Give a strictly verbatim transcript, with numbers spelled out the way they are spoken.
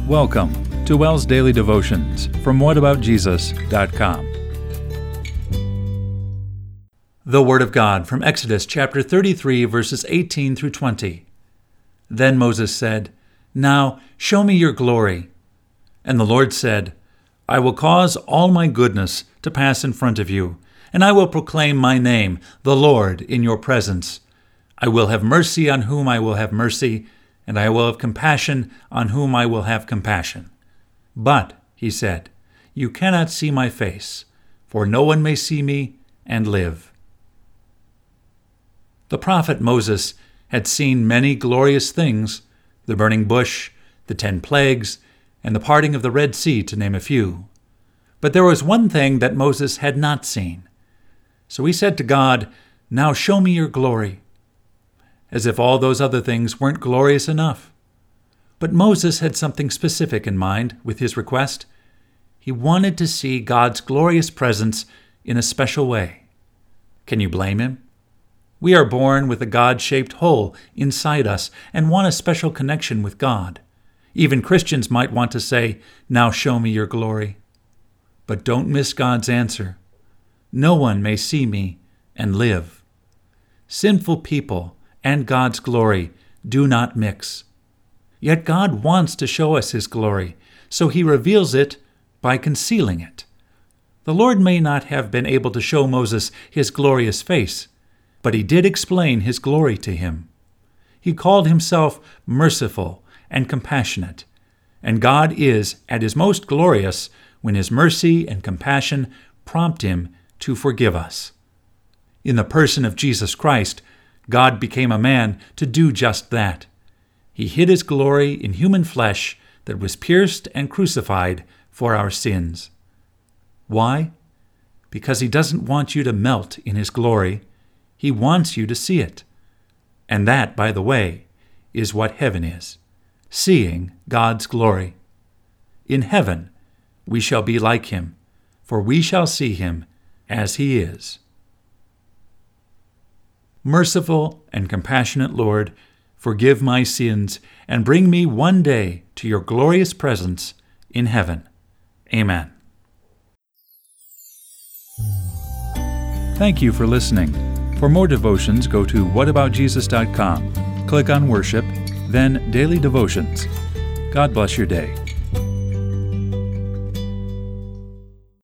Welcome to WELL's Daily Devotions from what about jesus dot com. The Word of God from Exodus chapter thirty-three, verses eighteen through twenty. Then Moses said, "Now show me your glory." And the Lord said, "I will cause all my goodness to pass in front of you, and I will proclaim my name, the Lord, in your presence. I will have mercy on whom I will have mercy, and I will have compassion on whom I will have compassion. But," he said, "you cannot see my face, for no one may see me and live." The prophet Moses had seen many glorious things, the burning bush, the ten plagues, and the parting of the Red Sea, to name a few. But there was one thing that Moses had not seen. So he said to God, "Now show me your glory," as if all those other things weren't glorious enough. But Moses had something specific in mind with his request. He wanted to see God's glorious presence in a special way. Can you blame him? We are born with a God-shaped hole inside us and want a special connection with God. Even Christians might want to say, "Now show me your glory." But don't miss God's answer. No one may see me and live. Sinful people and God's glory do not mix. Yet God wants to show us his glory, so he reveals it by concealing it. The Lord may not have been able to show Moses his glorious face, but he did explain his glory to him. He called himself merciful and compassionate, and God is at his most glorious when his mercy and compassion prompt him to forgive us. In the person of Jesus Christ, God became a man to do just that. He hid his glory in human flesh that was pierced and crucified for our sins. Why? Because he doesn't want you to melt in his glory. He wants you to see it. And that, by the way, is what heaven is, seeing God's glory. In heaven, we shall be like him, for we shall see him as he is. Merciful and compassionate Lord, forgive my sins and bring me one day to your glorious presence in heaven. Amen. Thank you for listening. For more devotions, go to what about jesus dot com. Click on Worship, then Daily Devotions. God bless your day.